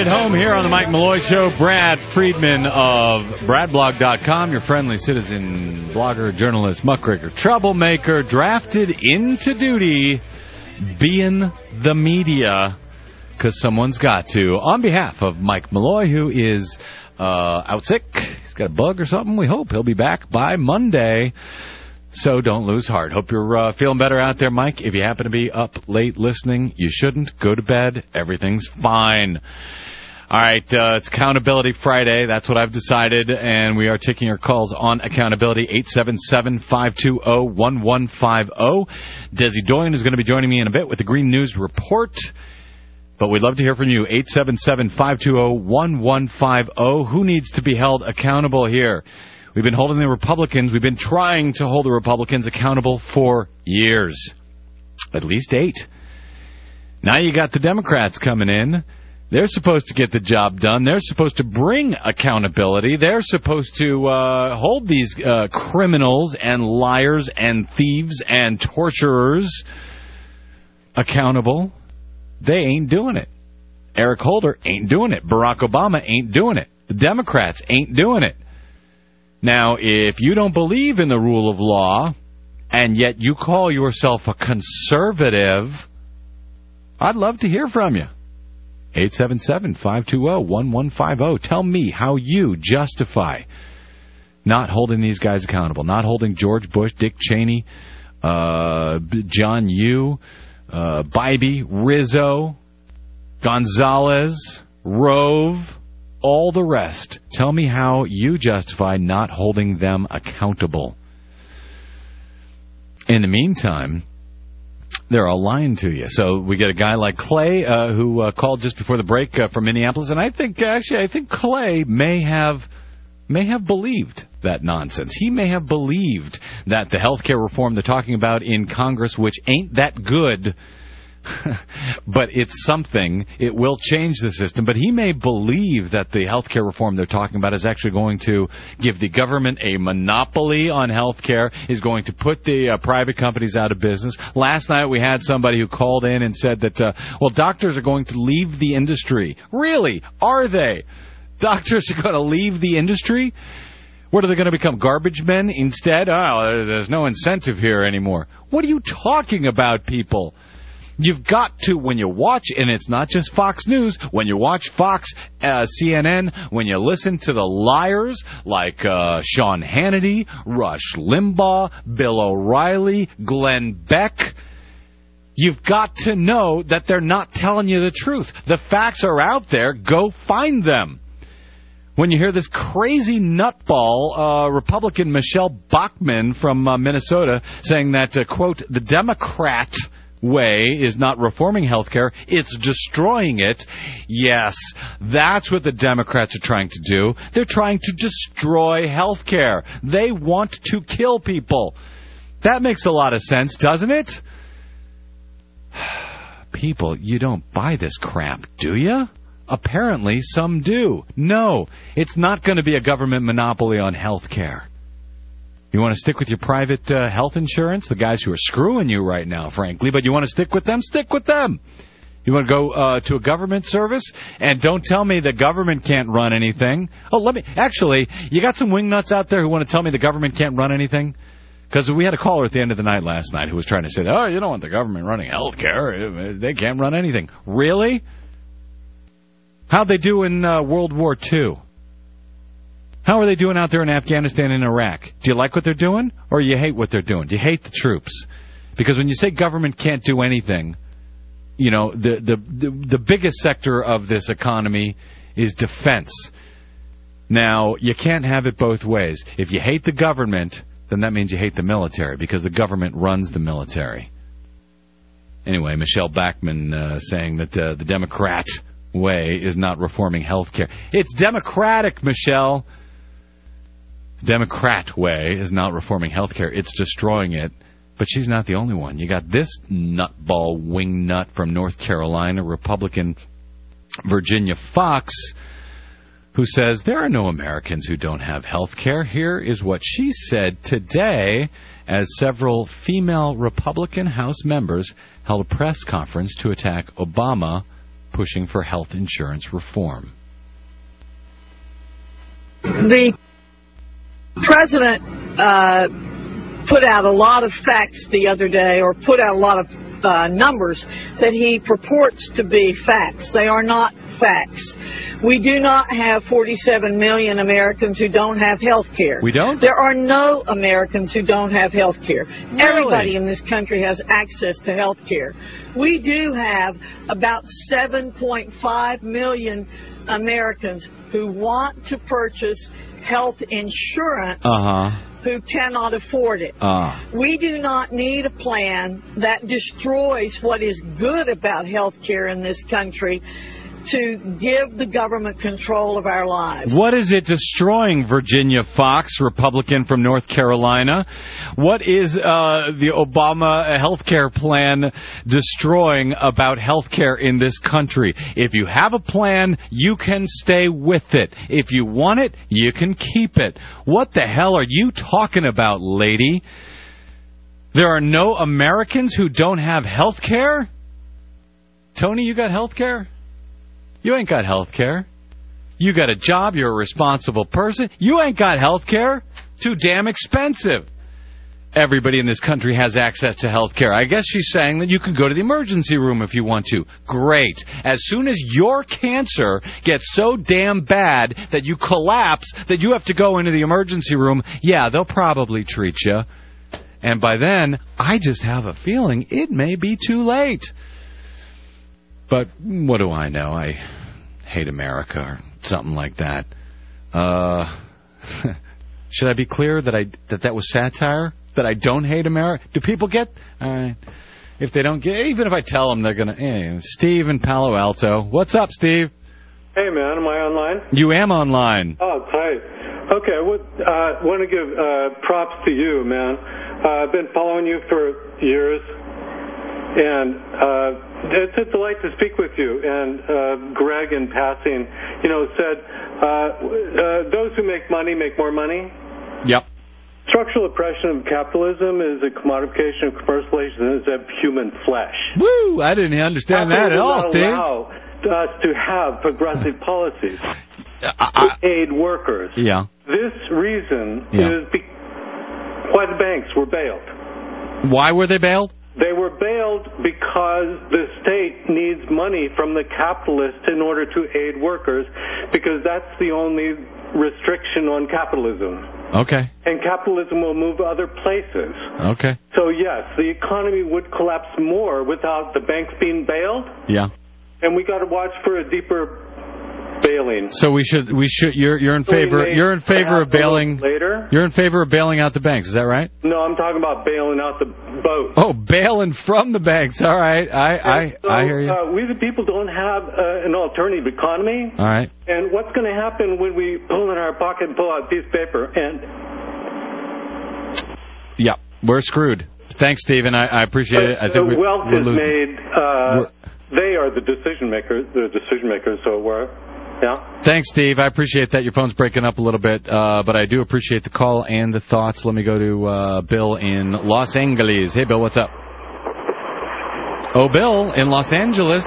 it home here on the Mike Malloy Show. Brad Friedman of BradBlog.com, your friendly citizen, blogger, journalist, muckraker, troublemaker, drafted into duty, being the media, because someone's got to. On behalf of Mike Malloy, who is out sick, he's got a bug or something, we hope he'll be back by Monday. So don't lose heart. Hope you're feeling better out there, Mike. If you happen to be up late listening, you shouldn't. Go to bed. Everything's fine. All right, it's Accountability Friday. That's what I've decided, and we are taking your calls on accountability, 877-520-1150. Desi Doyen is going to be joining me in a bit with the Green News Report, but we'd love to hear from you, 877-520-1150. Who needs to be held accountable here? We've been holding the Republicans, we've been trying to hold the Republicans accountable for years. At least 8. Now you got the Democrats coming in. They're supposed to get the job done. They're supposed to bring accountability. They're supposed to hold these criminals and liars and thieves and torturers accountable. They ain't doing it. Eric Holder ain't doing it. Barack Obama ain't doing it. The Democrats ain't doing it. Now, if you don't believe in the rule of law, and yet you call yourself a conservative, I'd love to hear from you. 877-520-1150. Tell me how you justify not holding these guys accountable, not holding George Bush, Dick Cheney, John Yoo, Bybee, Rizzo, Gonzalez, Rove, all the rest. Tell me how you justify not holding them accountable. In the meantime, they're all lying to you. So we get a guy like Clay who called just before the break from Minneapolis, and I think Clay may have believed that nonsense. He may have believed that the health care reform they're talking about in Congress, which ain't that good, but it's something. It will change the system. But he may believe that the health care reform they're talking about is actually going to give the government a monopoly on health care, is going to put the private companies out of business. Last night we had somebody who called in and said that, doctors are going to leave the industry. Really? Are they? Doctors are going to leave the industry? What, are they going to become garbage men instead? Oh, there's no incentive here anymore. What are you talking about, people? You've got to, when you watch, and it's not just Fox News, when you watch Fox, CNN, when you listen to the liars like Sean Hannity, Rush Limbaugh, Bill O'Reilly, Glenn Beck, you've got to know that they're not telling you the truth. The facts are out there. Go find them. When you hear this crazy nutball, Republican Michelle Bachmann from Minnesota saying that, quote, the Democrat way is not reforming health care, it's destroying it. Yes, that's what the Democrats are trying to do. They're trying to destroy health care. They want to kill people. That makes a lot of sense, doesn't it? People, you don't buy this crap, do you? Apparently, some do. No, it's not going to be a government monopoly on health care. You want to stick with your private health insurance, the guys who are screwing you right now, frankly, but you want to stick with them? Stick with them. You want to go to a government service? And don't tell me the government can't run anything. Actually, you got some wingnuts out there who want to tell me the government can't run anything? Because we had a caller at the end of the night last night who was trying to say, you don't want the government running health care. They can't run anything. Really? How'd they do in World War II? How are they doing out there in Afghanistan and Iraq? Do you like what they're doing, or you hate what they're doing? Do you hate the troops? Because when you say government can't do anything, the biggest sector of this economy is defense. Now, you can't have it both ways. If you hate the government, then that means you hate the military, because the government runs the military. Anyway, Michelle Bachmann saying that the Democrat way is not reforming health care. It's democratic, Michelle. Democrat way is not reforming health care. It's destroying it. But she's not the only one. You got this nutball wingnut from North Carolina, Republican Virginia Fox, who says there are no Americans who don't have health care. Here is what she said today as several female Republican House members held a press conference to attack Obama pushing for health insurance reform. The president put out a lot of facts the other day, or put out a lot of numbers that he purports to be facts. They are not facts. We do not have 47 million Americans who don't have health care. We don't? There are no Americans who don't have health care. Really? Everybody in this country has access to health care. We do have about 7.5 million Americans who want to purchase health insurance who cannot afford it. We do not need a plan that destroys what is good about health care in this country to give the government control of our lives. What is it destroying, Virginia Fox, Republican from North Carolina? What is the Obama health care plan destroying about health care in this country? If you have a plan, you can stay with it. If you want it, you can keep it. What the hell are you talking about, lady? There are no Americans who don't have health care? Tony, you got health care? You ain't got health care. You got a job. You're a responsible person. You ain't got health care. Too damn expensive. Everybody in this country has access to health care. I guess she's saying that you can go to the emergency room if you want to. Great. As soon as your cancer gets so damn bad that you collapse, that you have to go into the emergency room, yeah, they'll probably treat you. And by then, I just have a feeling it may be too late. But what do I know? I hate America or something like that. Should I be clear that was satire? That I don't hate America? Do people get? If they don't get, even if I tell them, they're gonna. Steve in Palo Alto. What's up, Steve? Hey, man. Am I online? You am online. Oh, great. Okay. I want to give props to you, man. I've been following you for years, and it's a delight to speak with you. And Greg, in passing, said those who make money make more money. Yep. Structural oppression of capitalism is a commodification of commercialization of human flesh. Woo! I didn't understand that at all, Steve. Allow us to have progressive policies to aid workers. Yeah. This reason is why the banks were bailed. Why were they bailed? They were bailed because the state needs money from the capitalists in order to aid workers, because that's the only restriction on capitalism. Okay. And capitalism will move other places. Okay. So, yes, the economy would collapse more without the banks being bailed. Yeah. And we got to watch for a deeper bailing. So we should. You're in favor. You're in favor of bailing later. You're in favor of bailing out the banks. Is that right? No, I'm talking about bailing out the boat. Oh, bailing from the banks. All right. I hear you. We the people don't have an alternative economy. All right. And what's going to happen when we pull in our pocket and pull out a piece of paper and? Yeah, we're screwed. Thanks, Stephen. I appreciate it. I think wealth we're is losing. made. They are the decision makers. So we're. Yeah. Thanks, Steve. I appreciate that. Your phone's breaking up a little bit, but I do appreciate the call and the thoughts. Let me go to Bill in Los Angeles. Hey, Bill, what's up? Oh, Bill in Los Angeles.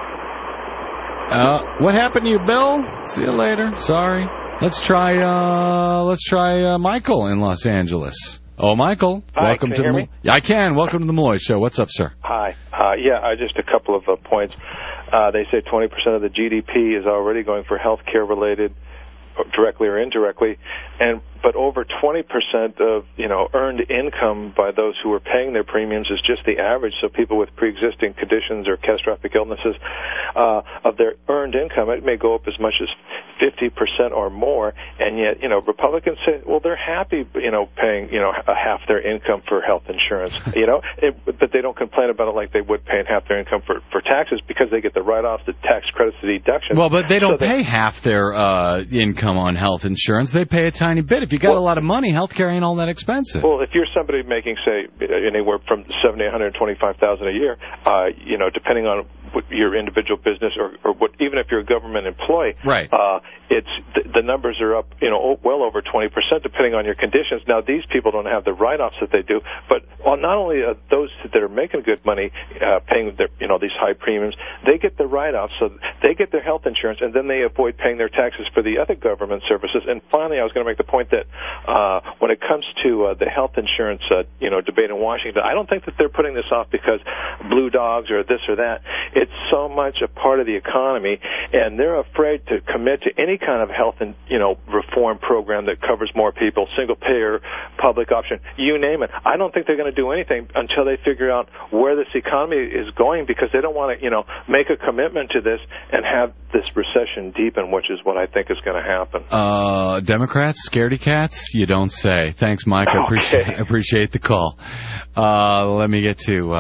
What happened to you, Bill? See you later. Sorry. Let's try Michael in Los Angeles. Oh, Michael. Hi, welcome can to you the hear me? I can. Welcome to the Malloy Show. What's up, sir? Hi. Just a couple of points. They say 20% of the GDP is already going for health care related, directly or indirectly, but over 20% of earned income by those who are paying their premiums is just the average. So people with pre-existing conditions or catastrophic illnesses, of their earned income, it may go up as much as 50% or more. And yet, Republicans say, well, they're happy, paying half their income for health insurance, but they don't complain about it like they would paying half their income for taxes, because they get the write-offs, the tax credits, the deductions. Well, but they don't pay half their income on health insurance. They pay a tiny bit. If you got a lot of money, health care ain't all that expensive. Well, if you're somebody making, say, anywhere from $70,000 to $125,000 a year, depending on your individual business or even if you're a government employee. Right. It's the numbers are up, well over 20% depending on your conditions. Now these people don't have the write-offs that they do, but not only are those that are making good money paying their these high premiums, they get the write-offs, so they get their health insurance, and then they avoid paying their taxes for the other government services. And finally, I was going to make the point that when it comes to the health insurance debate in Washington, I don't think that they're putting this off because blue dogs or this or that. It's so much a part of the economy, and they're afraid to commit to any kind of health and reform program that covers more people, single payer, public option, you name it. I don't think they're going to do anything until they figure out where this economy is going, because they don't want to make a commitment to this and have this recession deepen, which is what I think is going to happen. Democrats, scaredy cats? You don't say. Thanks, Mike. I appreciate the call. Let me get to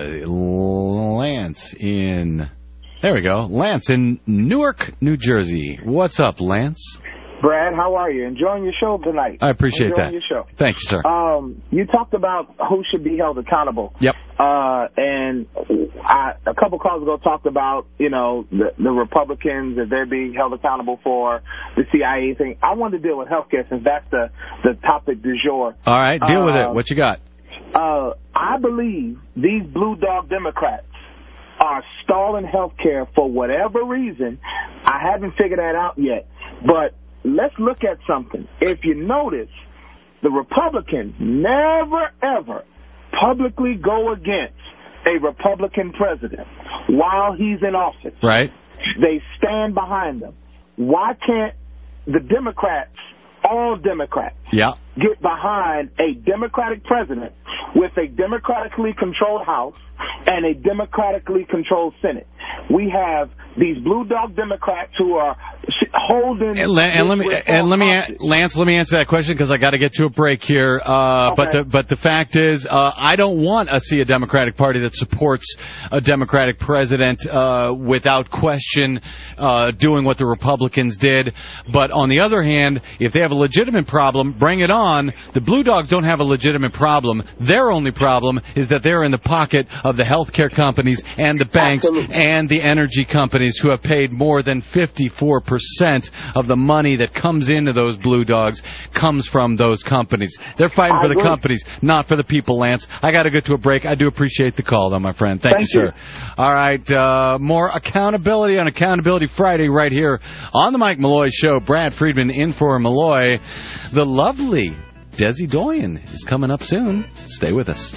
Lance in... There we go. Lance in Newark, New Jersey. What's up, Lance? Brad, how are you? Enjoying your show tonight. I appreciate that. Enjoying your show. Thank you, sir. You talked about who should be held accountable. Yep. And a couple calls ago talked about, the Republicans, that they're being held accountable for the CIA thing. I wanted to deal with healthcare since that's the topic du jour. All right, deal with it. What you got? I believe these blue dog Democrats are stalling healthcare for whatever reason. I haven't figured that out yet. But let's look at something. If you notice, the Republicans never, ever publicly go against a Republican president while he's in office. Right. They stand behind them. Why can't the Democrats, all Democrats, get behind a Democratic president with a democratically controlled House and a democratically controlled Senate? We have these blue dog Democrats who are holding... Lance, let me answer that question because I got to get to a break here. Okay. But the fact is, I don't want to see a Democratic Party that supports a Democratic president without question doing what the Republicans did. But on the other hand, if they have a legitimate problem, bring it on. The blue dogs don't have a legitimate problem. Their only problem is that they're in the pocket of the healthcare companies and the banks and the energy companies who have paid more than 54% of the money that comes into those blue dogs comes from those companies. They're fighting for the companies, not for the people, Lance. I got to get to a break. I do appreciate the call, though, my friend. Thank you, sir. All right, more accountability on Accountability Friday right here on the Mike Malloy Show. Brad Friedman in for Malloy. The lovely Desi Doyen is coming up soon. Stay with us.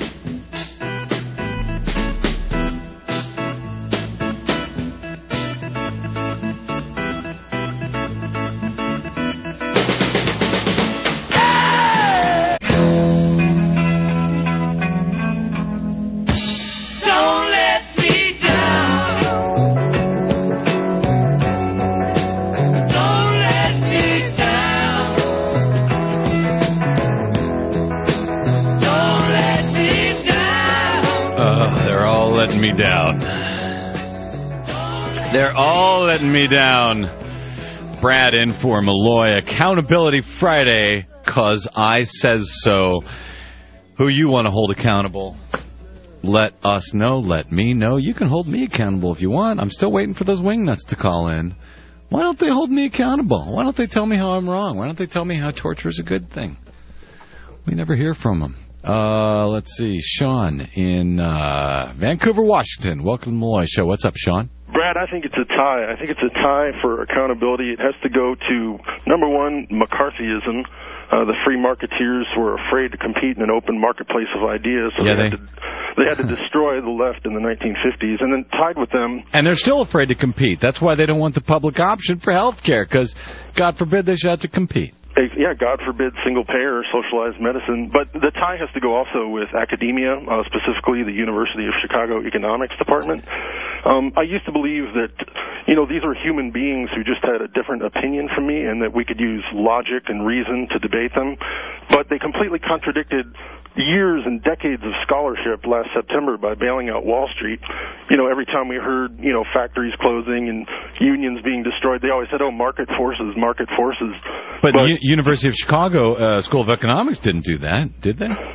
They're all letting me down. Brad in for Malloy. Accountability Friday, 'cause I says so. Who you want to hold accountable? Let us know. Let me know. You can hold me accountable if you want. I'm still waiting for those wingnuts to call in. Why don't they hold me accountable? Why don't they tell me how I'm wrong? Why don't they tell me how torture is a good thing? We never hear from them. Let's see. Sean in Vancouver, Washington. Welcome to the Malloy Show. What's up, Sean? Brad, I think it's a tie. I think it's a tie for accountability. It has to go to, number one, McCarthyism. The free marketeers were afraid to compete in an open marketplace of ideas, so they had to destroy the left in the 1950s, and then tied with them. And they're still afraid to compete. That's why they don't want the public option for health care, because, God forbid, they should have to compete. Yeah, God forbid single-payer socialized medicine. But the tie has to go also with academia, specifically the University of Chicago Economics Department. I used to believe that, these were human beings who just had a different opinion from me and that we could use logic and reason to debate them. But they completely contradicted years and decades of scholarship last September by bailing out Wall Street. Every time we heard, factories closing and unions being destroyed, they always said, market forces, market forces. But University of Chicago School of Economics didn't do that, did they? Well,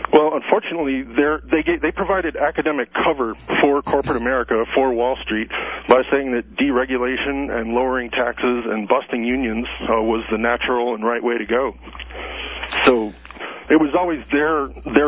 unfortunately, they provided academic cover for corporate America, for Wall Street, by saying that deregulation and lowering taxes and busting unions was the natural and right way to go. So it was always their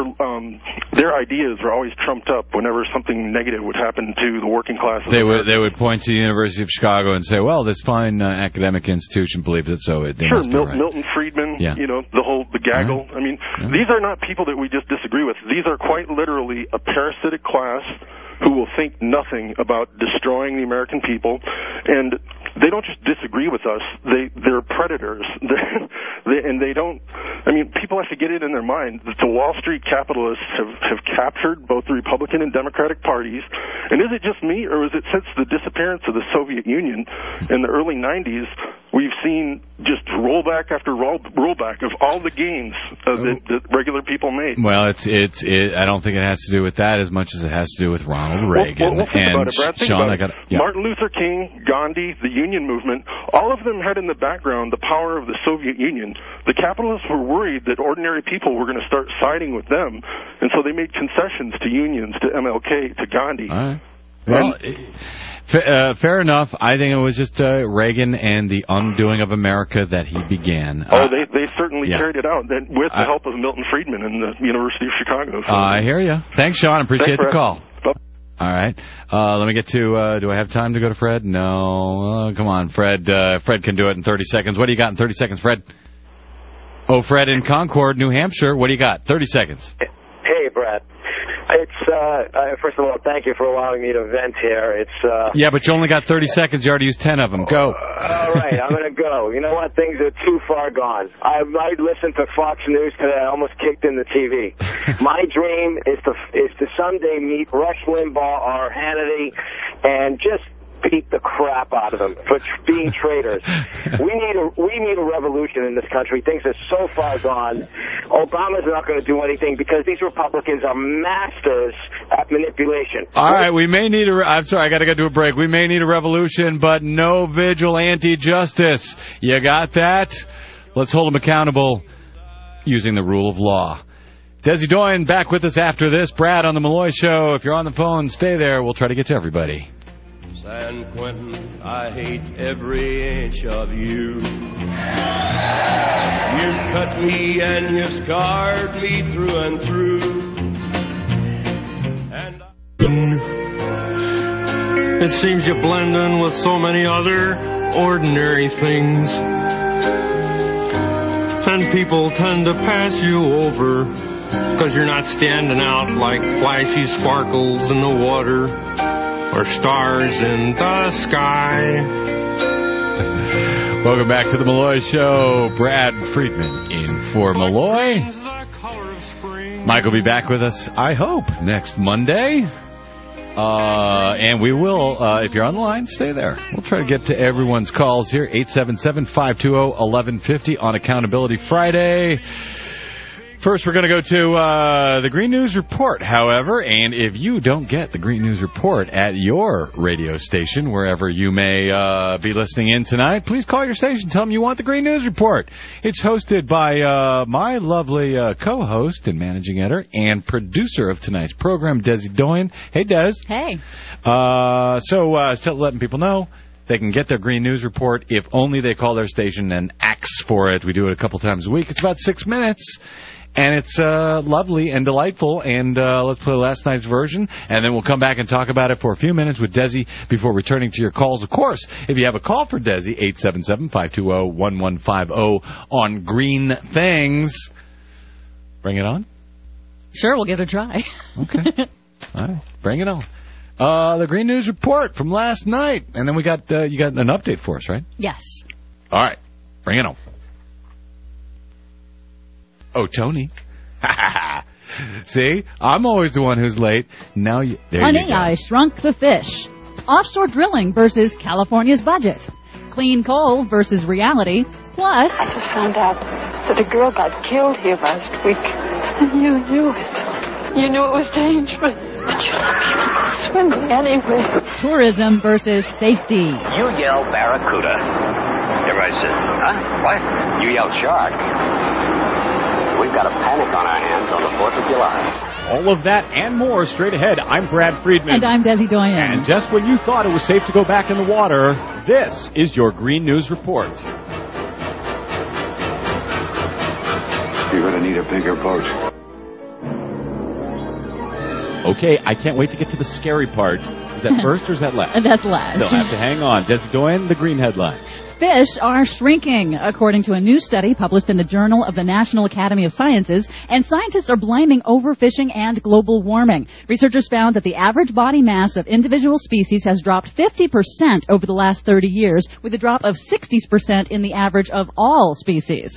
ideas were always trumped up whenever something negative would happen to the working class. They would point to the University of Chicago and say, well, this fine academic institution believes it, so they must be right. Milton Friedman, the gaggle. I mean, these are not people that we just disagree with. These are quite literally a parasitic class who will think nothing about destroying the American people, and they don't just disagree with us. They're predators. And they don't. I mean, people have to get it in their mind that the Wall Street capitalists have captured both the Republican and Democratic parties. And is it just me, or is it since the disappearance of the Soviet Union in the early 90s, we've seen just rollback after rollback of all the gains that regular people made? Well, I don't think it has to do with that as much as it has to do with Ronald Reagan. Well, think about it, Brad. Think about it. Martin Luther King, Gandhi, the Union movement, all of them had in the background the power of the Soviet Union. The capitalists were worried that ordinary people were going to start siding with them, and so they made concessions to unions, to MLK, to Gandhi. All right. Well, fair enough. I think it was just Reagan and the undoing of America that he began. They certainly carried it out with the help of Milton Friedman and the University of Chicago. So. I hear you. Thanks, Sean. Appreciate the call. All right. Let me get to, do I have time to go to Fred? No. Come on, Fred. Fred can do it in 30 seconds. What do you got in 30 seconds, Fred? Oh, Fred in Concord, New Hampshire. What do you got? 30 seconds. Hey, Brad. It's, first of all, thank you for allowing me to vent here. Yeah, but you only got 30 seconds. You already used 10 of them. Go. All right, I'm going to go. You know what? Things are too far gone. I listened to Fox News today. I almost kicked in the TV. My dream is to someday meet Rush Limbaugh or Hannity and just beat the crap out of them for being traitors. We need a revolution in this country. Things are so far gone. Obama's not going to do anything because these Republicans are masters at manipulation. All right, we may need I'm sorry, I got to go to a break. We may need a revolution, but no vigilante justice. You got that? Let's hold them accountable using the rule of law. Desi Doyen back with us after this. Brad on the Malloy Show. If you're on the phone, stay there. We'll try to get to everybody. San Quentin, I hate every inch of you. You've cut me and you've scarred me through and through. And it seems you blend in with so many other ordinary things. And people tend to pass you over because you're not standing out like flashy sparkles in the water or stars in the sky. Welcome back to the Malloy Show. Brad Friedman in for Malloy. Mike will be back with us, I hope, next Monday. And we will, if you're on the line, stay there. We'll try to get to everyone's calls here. 877-520-1150 on Accountability Friday. First, we're going to go to the Green News Report, however, and if you don't get the Green News Report at your radio station, wherever you may be listening in tonight, please call your station. Tell them you want the Green News Report. It's hosted by my lovely co-host and managing editor and producer of tonight's program, Desi Doyen. Hey, Des. Hey. So still letting people know they can get their Green News Report if only they call their station and ask for it. We do it a couple times a week. It's about 6 minutes. And it's lovely and delightful, and let's play last night's version, and then we'll come back and talk about it for a few minutes with Desi before returning to your calls. Of course, if you have a call for Desi, 877-520-1150 on Green Things. Bring it on? Sure, we'll give it a try. Okay. All right, bring it on. The Green News Report from last night, and then you got an update for us, right? Yes. All right, bring it on. Oh, Tony. See? I'm always the one who's late. Now you... Honey, I Shrunk the Fish. Offshore drilling versus California's budget. Clean coal versus reality. Plus... I just found out that a girl got killed here last week. And you knew it. You knew it was dangerous. But you let me swimming anyway. Tourism versus safety. You yell barracuda. Everybody says, huh? What? You yell shark. We we've got a panic on our hands on the 4th of July. All of that and more straight ahead. I'm Brad Friedman. And I'm Desi Doyen. And just when you thought it was safe to go back in the water, this is your Green News Report. You're going to need a bigger boat. Okay, I can't wait to get to the scary part. Is that first or is that last? That's last. They'll have to hang on. Desi Doyen, the green headline. Fish are shrinking, according to a new study published in the Journal of the National Academy of Sciences, and scientists are blaming overfishing and global warming. Researchers found that the average body mass of individual species has dropped 50% over the last 30 years, with a drop of 60% in the average of all species.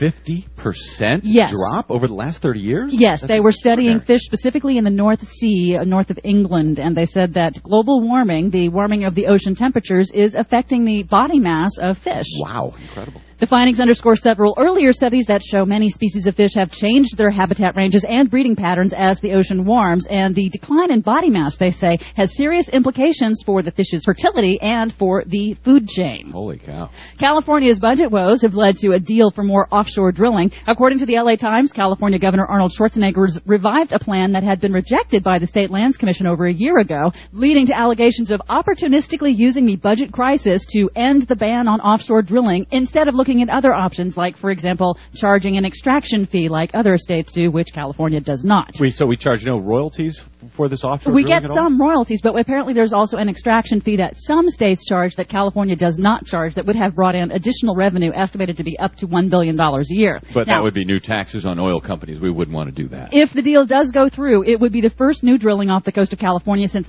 50% yes. drop over the last 30 years? Yes, they were studying fish specifically in the North Sea, north of England, and they said that global warming, the warming of the ocean temperatures, is affecting the body mass of fish. Wow, incredible. The findings underscore several earlier studies that show many species of fish have changed their habitat ranges and breeding patterns as the ocean warms, and the decline in body mass, they say, has serious implications for the fish's fertility and for the food chain. Holy cow. California's budget woes have led to a deal for more offshore drilling. According to the LA Times, California Governor Arnold Schwarzenegger revived a plan that had been rejected by the State Lands Commission over a year ago, leading to allegations of opportunistically using the budget crisis to end the ban on offshore drilling instead of looking at other options, like, for example, charging an extraction fee like other states do, which California does not. So we charge no royalties for this offshore We drilling get some royalties, but apparently there's also an extraction fee that some states charge that California does not charge that would have brought in additional revenue estimated to be up to $1 billion a year. But now, that would be new taxes on oil companies. We wouldn't want to do that. If the deal does go through, it would be the first new drilling off the coast of California since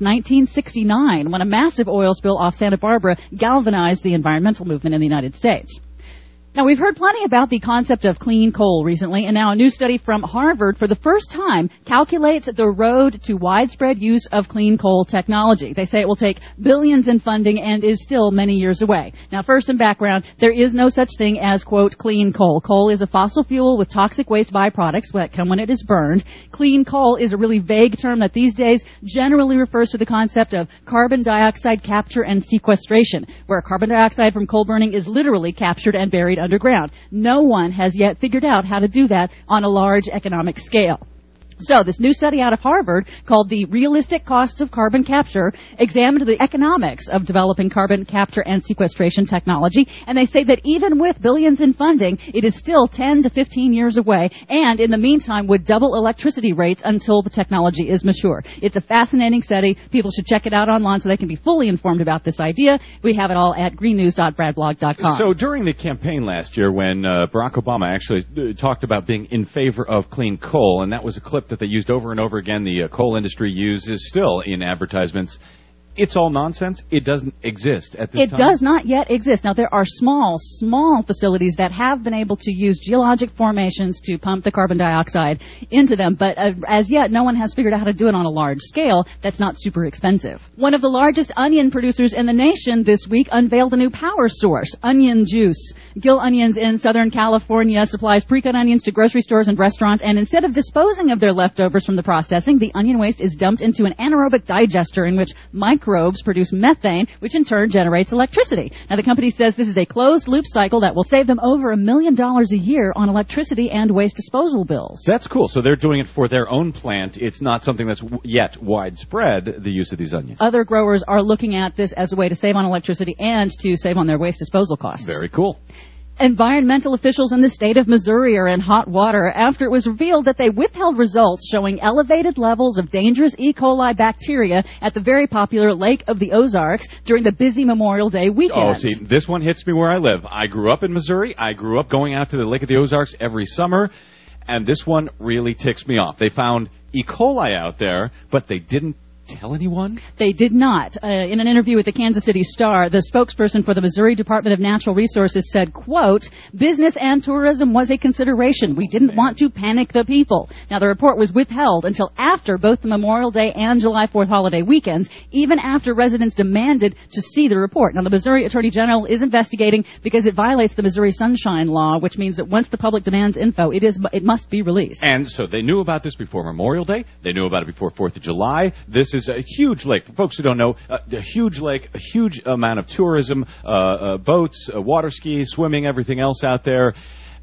1969, when a massive oil spill off Santa Barbara galvanized the environmental movement in the United States. Now, we've heard plenty about the concept of clean coal recently, and now a new study from Harvard for the first time calculates the road to widespread use of clean coal technology. They say it will take billions in funding and is still many years away. Now, first in background, there is no such thing as, quote, clean coal. Coal is a fossil fuel with toxic waste byproducts that come when it is burned. Clean coal is a really vague term that these days generally refers to the concept of carbon dioxide capture and sequestration, where carbon dioxide from coal burning is literally captured and buried underground. No one has yet figured out how to do that on a large economic scale. So this new study out of Harvard called The Realistic Costs of Carbon Capture examined the economics of developing carbon capture and sequestration technology, and they say that even with billions in funding, it is still 10 to 15 years away, and in the meantime would double electricity rates until the technology is mature. It's a fascinating study. People should check it out online so they can be fully informed about this idea. We have it all at greennews.bradblog.com. So during the campaign last year when Barack Obama actually talked about being in favor of clean coal, and that was a clip that they used over and over again, the coal industry uses still in advertisements. It's all nonsense. It doesn't exist at this time. It does not yet exist. Now, there are small facilities that have been able to use geologic formations to pump the carbon dioxide into them, but as yet, no one has figured out how to do it on a large scale that's not super expensive. One of the largest onion producers in the nation this week unveiled a new power source, onion juice. Gill Onions in Southern California supplies pre-cut onions to grocery stores and restaurants, and instead of disposing of their leftovers from the processing, the onion waste is dumped into an anaerobic digester in which microbes produce methane, which in turn generates electricity. Now, the company says this is a closed-loop cycle that will save them over $1 million a year on electricity and waste disposal bills. That's cool. So they're doing it for their own plant. It's not something that's yet widespread, the use of these onions. Other growers are looking at this as a way to save on electricity and to save on their waste disposal costs. Very cool. Environmental officials in the state of Missouri are in hot water after it was revealed that they withheld results showing elevated levels of dangerous E. coli bacteria at the very popular Lake of the Ozarks during the busy Memorial Day weekend. Oh, see, this one hits me where I live. I grew up in Missouri. I grew up going out to the Lake of the Ozarks every summer, and this one really ticks me off. They found E. coli out there, but they didn't tell anyone? They did not. In an interview with the Kansas City Star, the spokesperson for the Missouri Department of Natural Resources said, quote, business and tourism was a consideration. We didn't want to panic the people. Now, the report was withheld until after both the Memorial Day and July 4th holiday weekends, even after residents demanded to see the report. Now, the Missouri Attorney General is investigating because it violates the Missouri Sunshine Law, which means that once the public demands info, it must be released. And so they knew about this before Memorial Day. They knew about it before 4th of July. This is a huge lake. For folks who don't know, a huge lake, a huge amount of tourism, boats, water skis, swimming, everything else out there.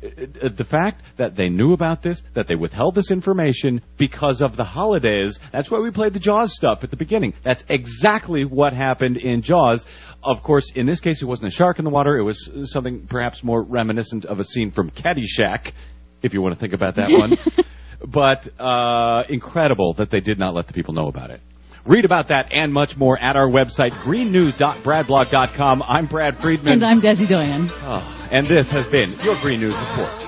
the fact that they knew about this, that they withheld this information because of the holidays, that's why we played the Jaws stuff at the beginning. That's exactly what happened in Jaws. Of course, in this case, it wasn't a shark in the water. It was something perhaps more reminiscent of a scene from Caddyshack, if you want to think about that one. But incredible that they did not let the people know about it. Read about that and much more at our website, greennews.bradblog.com. I'm Brad Friedman. And I'm Desi Doyen. And this has been your Green News Report.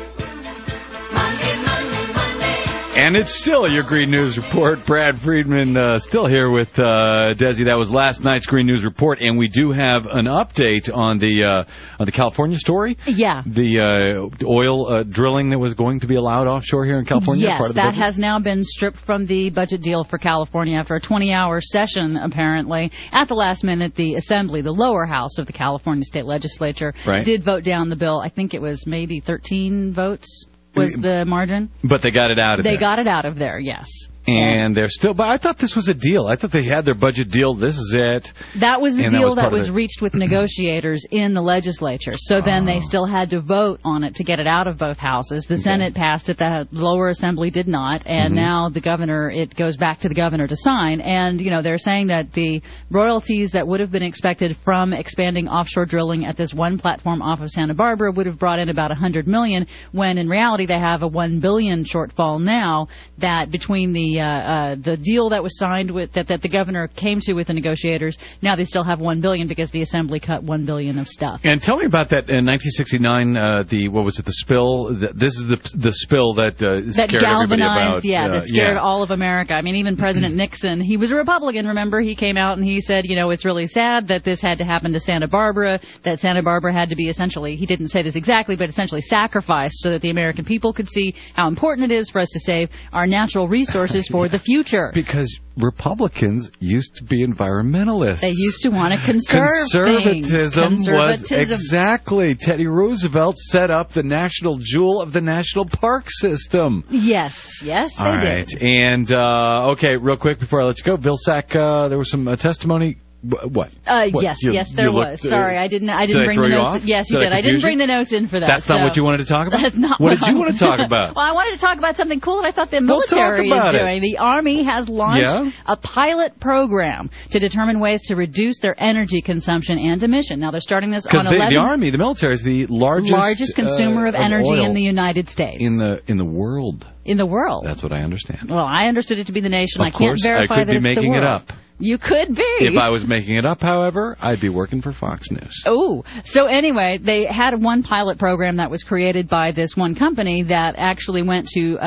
And it's still your Green News Report. Brad Friedman still here with Desi. That was last night's Green News Report, and we do have an update on the California story. Yeah. The oil drilling that was going to be allowed offshore here in California. Yes, part of the that budget? has now been stripped from the budget deal for California after a 20-hour session, apparently. At the last minute, the Assembly, the lower house of the California State Legislature, did vote down the bill. I think it was maybe 13 votes. Was the margin. But they got it out of there. They got it out of there, yes. And they're still... But I thought this was a deal. I thought they had their budget deal. This is it. That was the deal that was reached with negotiators in the legislature. So then they still had to vote on it to get it out of both houses. The Senate passed it. The lower assembly did not. And now the governor, it goes back to the governor to sign. And, you know, they're saying that the royalties that would have been expected from expanding offshore drilling at this one platform off of Santa Barbara would have brought in about $100 million, when in reality they have a $1 billion shortfall now, that between the deal that was signed with that the governor came to with the negotiators, now they still have $1 billion because the assembly cut $1 billion of stuff. And tell me about that in 1969. The spill? This is the spill that scared everybody about. That scared all of America. I mean, even President Nixon, he was a Republican. Remember, he came out and he said, you know, it's really sad that this had to happen to Santa Barbara. That Santa Barbara had to be essentially, he didn't say this exactly, but essentially sacrificed so that the American people could see how important it is for us to save our natural resources for the future. Because Republicans used to be environmentalists. They used to want to conserve Conservatism was exactly. Teddy Roosevelt set up the national jewel of the national park system. Yes, they did. And, okay, real quick before I let you go, Vilsack, there was some testimony. What? Yes, there was. Sorry, I didn't bring the notes. Yes, you did. I didn't bring the notes in for that. That's not what you wanted to talk about? That's not what did you want to talk about? Well, I wanted to talk about something cool that I thought the military is doing. The Army has launched a pilot program to determine ways to reduce their energy consumption and emission. Now, they're starting this on 11... the Army, the military, is the largest consumer of energy in the United States. In the world. In the world. That's what I understand. Well, I understood it to be the nation. Of course, I can't verify that it's the world. I could be making it up. You could be. If I was making it up, however, I'd be working for Fox News. Oh, so anyway, they had one pilot program that was created by this one company that actually went to,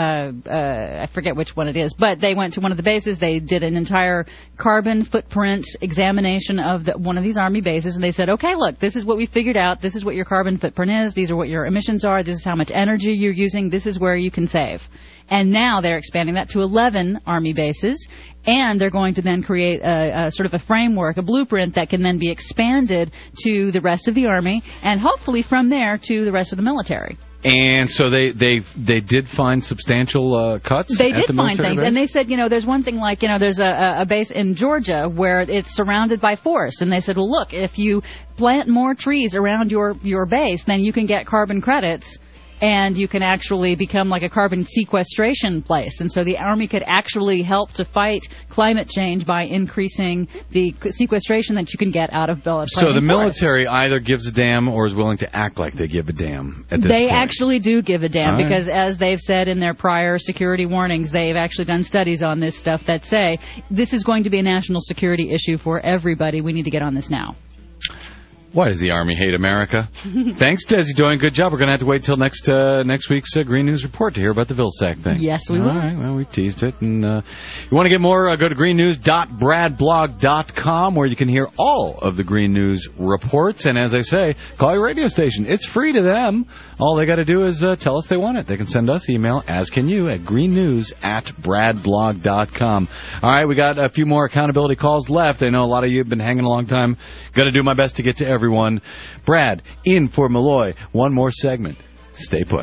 I forget which one it is, but they went to one of the bases. They did an entire carbon footprint examination of one of these Army bases, and they said, okay, look, this is what we figured out. This is what your carbon footprint is. These are what your emissions are. This is how much energy you're using. This is where you can save. And now they're expanding that to 11 Army bases, and they're going to then create a sort of a framework, a blueprint that can then be expanded to the rest of the Army, and hopefully from there to the rest of the military. And so they did find substantial cuts. They did find things, and they said, you know, there's one thing like, you know, there's a base in Georgia where it's surrounded by forest, and they said, well, look, if you plant more trees around your base, then you can get carbon credits. And you can actually become like a carbon sequestration place. And so the Army could actually help to fight climate change by increasing the sequestration that you can get out of So the military either gives a damn or is willing to act like they give a damn at this point. They actually do give a damn because, as they've said in their prior security warnings, they've actually done studies on this stuff that say this is going to be a national security issue for everybody. We need to get on this now. Why does the Army hate America? Thanks, Desi Doyen. Good job. We're going to have to wait till next week's Green News Report to hear about the Vilsack thing. Yes, we will. All right. Well, we teased it. And you want to get more, go to greennews.bradblog.com, where you can hear all of the Green News reports. And as I say, call your radio station. It's free to them. All they got to do is tell us they want it. They can send us email, as can you, at greennews@bradblog.com. All right, we got a few more accountability calls left. I know a lot of you have been hanging a long time. Got to do my best to get to everyone. Brad, in for Malloy. One more segment. Stay put.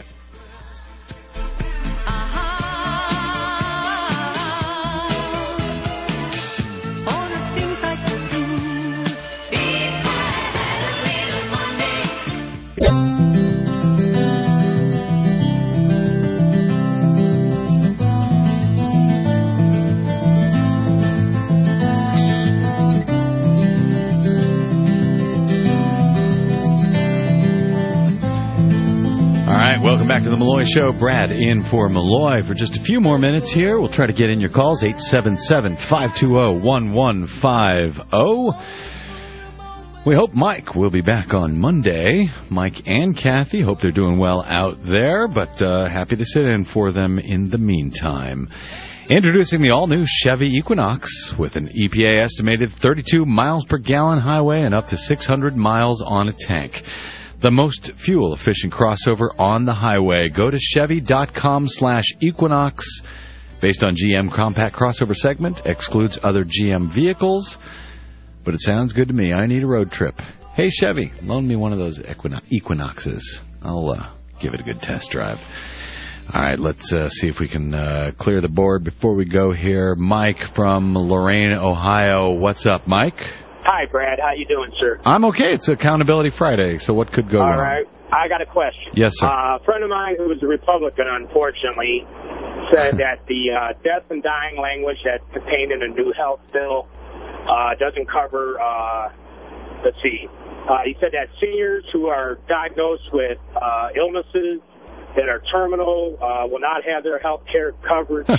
Welcome back to the Malloy Show. Brad in for Malloy for just a few more minutes here. We'll try to get in your calls, 877-520-1150. We hope Mike will be back on Monday. Mike and Kathy, hope they're doing well out there, but happy to sit in for them in the meantime. Introducing the all-new Chevy Equinox with an EPA estimated 32 miles per gallon highway and up to 600 miles on a tank. The most fuel-efficient crossover on the highway. Go to Chevy.com/Equinox. Based on GM compact crossover segment, excludes other GM vehicles. But it sounds good to me. I need a road trip. Hey, Chevy, loan me one of those Equinoxes. I'll give it a good test drive. All right, let's see if we can clear the board before we go here. Mike from Lorain, Ohio. What's up, Mike? Hi, Brad. How you doing, sir? I'm okay. It's Accountability Friday, so what could go wrong? All right. I got a question. Yes, sir. A friend of mine who was a Republican, unfortunately, said that the death and dying language that's contained in a new health bill doesn't cover, he said that seniors who are diagnosed with illnesses that are terminal will not have their health care covered,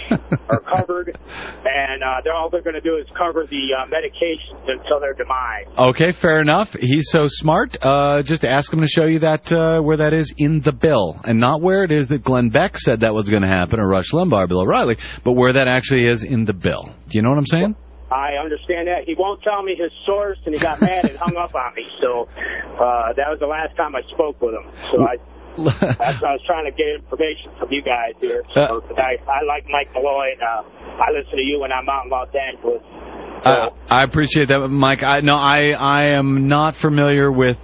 and all they're going to do is cover the medications until their demise. Okay, fair enough. He's so smart. Just ask him to show you that where that is in the bill, and not where it is that Glenn Beck said that was going to happen, or Rush Limbaugh, or Bill O'Reilly, but where that actually is in the bill. Do you know what I'm saying? I understand that. He won't tell me his source, and he got mad and hung up on me. So that was the last time I spoke with him. So I was trying to get information from you guys here. So I like Mike Malloy, and I listen to you when I'm out in Los Angeles. I appreciate that, Mike. I am not familiar with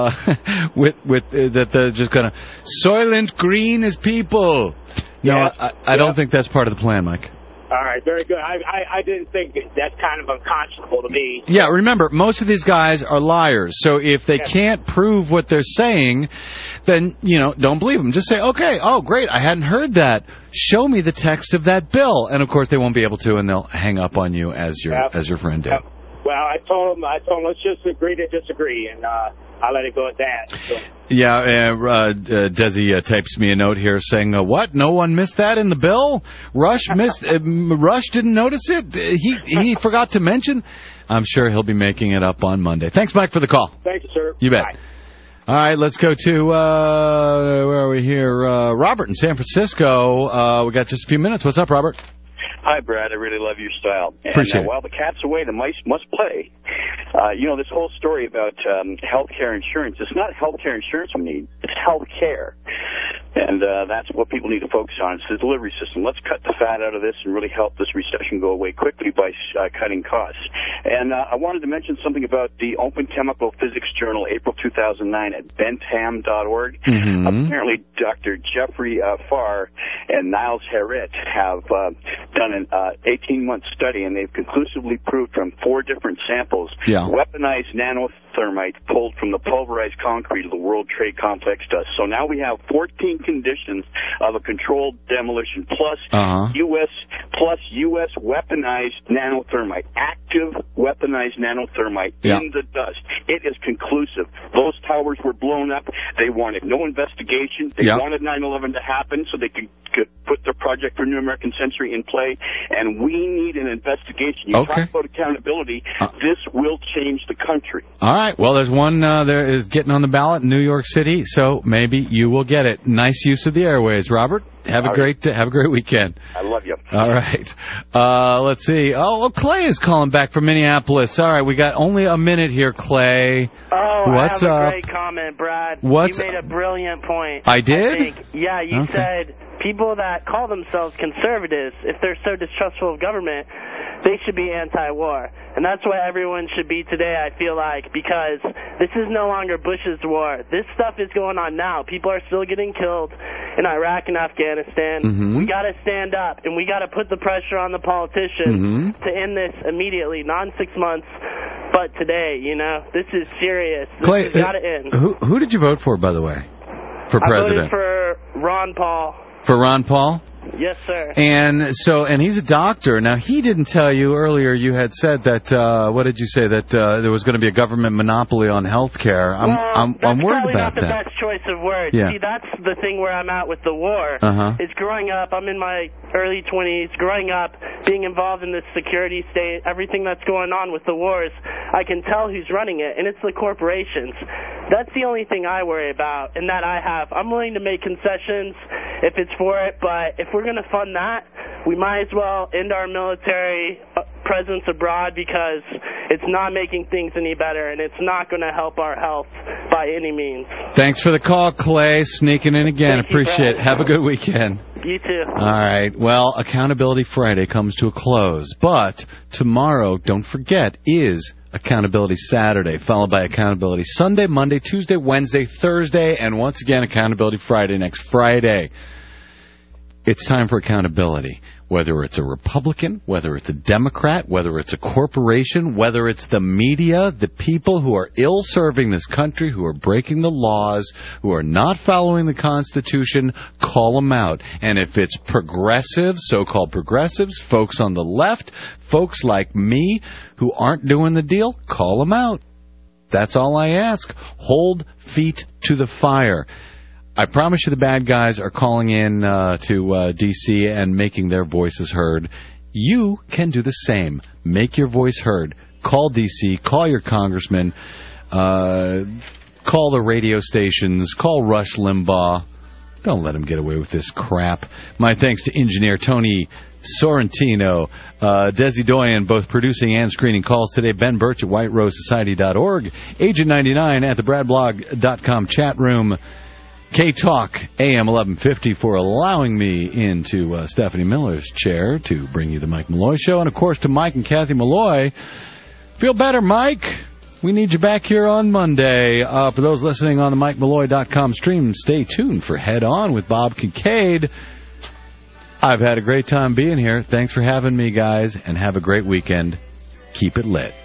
that they're just going to Soylent Green as people. No, yes. I don't think that's part of the plan, Mike. All right, very good. I didn't think that's kind of unconscionable to me. Yeah, remember, most of these guys are liars. So if they can't prove what they're saying, then, don't believe them. Just say, okay, oh, great, I hadn't heard that. Show me the text of that bill. And, of course, they won't be able to, and they'll hang up on you as your friend did. Well, I told him, let's just agree to disagree, and I let it go at that. So. Yeah, Desi types me a note here saying, what? No one missed that in the bill? Rush Rush didn't notice it? He forgot to mention? I'm sure he'll be making it up on Monday. Thanks, Mike, for the call. Thank you, sir. You bet. Bye. All right, let's go to, where are we here? Robert in San Francisco. We got just a few minutes. What's up, Robert? Hi, Brad. I really love your style. Appreciate it. While the cat's away, the mice must play. This whole story about health care insurance, it's not health care insurance we need. It's health care. And that's what people need to focus on. It's the delivery system. Let's cut the fat out of this and really help this recession go away quickly by cutting costs. And I wanted to mention something about the Open Chemical Physics Journal, April 2009 at bentham.org. Mm-hmm. Apparently, Dr. Jeffrey Farr and Niles Harrit have done an 18-month study, and they've conclusively proved from 4 different samples weaponized nanothermite pulled from the pulverized concrete of the World Trade Complex dust. So now we have 14 conditions of a controlled demolition plus U.S. weaponized nanothermite, active weaponized nanothermite in the dust. It is conclusive. Those towers were blown up. They wanted no investigation. They wanted 9/11 to happen so they could put their Project for New American Century in play, and we need an investigation. You talk about accountability. This will change the country. All right. Well, there's one there is getting on the ballot in New York City, so maybe you will get it. Nice use of the airways, Robert. Have a great weekend. I love you. All right. Let's see. Oh, Clay is calling back from Minneapolis. All right, we got only a minute here, Clay. Oh, what's I have up? a great comment, Brad. You made a brilliant point. I did? I think. Yeah, you said people that call themselves conservatives, if they're so distrustful of government, they should be anti-war. And that's what everyone should be today, I feel like, because this is no longer Bush's war. This stuff is going on now. People are still getting killed in Iraq and Afghanistan. Mm-hmm. We got to stand up, and we got to put the pressure on the politicians to end this immediately, not in 6 months, but today, This is serious. This has got to end. Who did you vote for, by the way, for president? I voted for Ron Paul. For Ron Paul? Yes, sir. And he's a doctor. Now, he didn't tell you earlier. You had said that. What did you say? That there was going to be a government monopoly on health care. I'm worried about that. That's probably not the best choice of words. Yeah. See, that's the thing where I'm at with the war. Is growing up. I'm in my early 20s. Growing up, being involved in this security state, everything that's going on with the wars, I can tell who's running it, and it's the corporations. That's the only thing I worry about, and that I have. I'm willing to make concessions if it's for it, but if we're going to fund that, we might as well end our military presence abroad, because it's not making things any better, and it's not going to help our health by any means. Thanks for the call, Clay. Sneaking in again. Appreciate it. Have a good weekend. You too. All right. Well, Accountability Friday comes to a close, but tomorrow, don't forget, is Accountability Saturday, followed by Accountability Sunday, Monday, Tuesday, Wednesday, Thursday, and once again, Accountability Friday next Friday. It's time for accountability. Whether it's a Republican, whether it's a Democrat, whether it's a corporation, whether it's the media, the people who are ill-serving this country, who are breaking the laws, who are not following the Constitution, call them out. And if it's progressives, so-called progressives, folks on the left, folks like me who aren't doing the deal, call them out. That's all I ask. Hold feet to the fire. I promise you the bad guys are calling in to D.C. and making their voices heard. You can do the same. Make your voice heard. Call D.C., call your congressman, call the radio stations, call Rush Limbaugh. Don't let him get away with this crap. My thanks to engineer Tony Sorrentino, Desi Doyen, both producing and screening calls today, Ben Birch at whiterosesociety.org, Agent 99 at the bradblog.com chat room, K-Talk, AM 1150, for allowing me into Stephanie Miller's chair to bring you the Mike Malloy Show. And, of course, to Mike and Kathy Malloy. Feel better, Mike. We need you back here on Monday. For those listening on the MikeMalloy.com stream, stay tuned for Head On with Bob Kincaid. I've had a great time being here. Thanks for having me, guys, and have a great weekend. Keep it lit.